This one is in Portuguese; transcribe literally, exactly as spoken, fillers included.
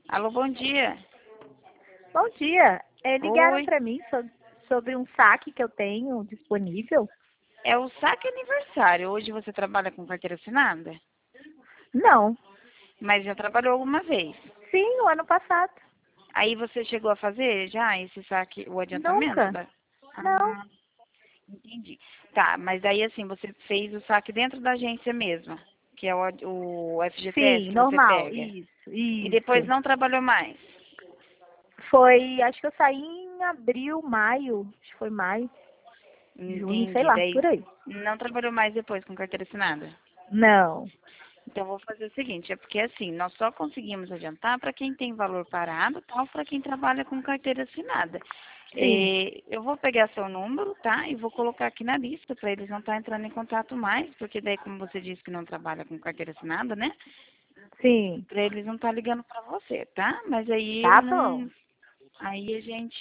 Alô, bom dia. Bom dia. É, ligaram Oi. para mim so- sobre um saque que eu tenho disponível? É o saque aniversário. Hoje você trabalha com carteira assinada? Não. Mas já trabalhou alguma vez. Sim, o ano passado. Aí você chegou a fazer já esse saque, o adiantamento Nunca. da... Não. Ah, entendi. Tá, mas daí assim, você fez o saque dentro da agência mesmo, que é o, ad- o F G T S Sim, que você normal. pega. Isso, E depois isso. não trabalhou mais. Foi, acho que eu saí em abril, maio. Acho que foi maio, junho, sei Entendi. lá, Daí por aí. não trabalhou mais depois com carteira assinada. Não. Então, vou fazer o seguinte, é porque assim, nós só conseguimos adiantar para quem tem valor parado, tal, para quem trabalha com carteira assinada. Sim, É, eu vou pegar seu número, tá? E vou colocar aqui na lista para eles não estar entrando em contato mais, porque daí, como você disse que não trabalha com carteira assinada, né? sim. Para eles não estar ligando para você, tá? Mas aí Tá eu bom. não. Aí a gente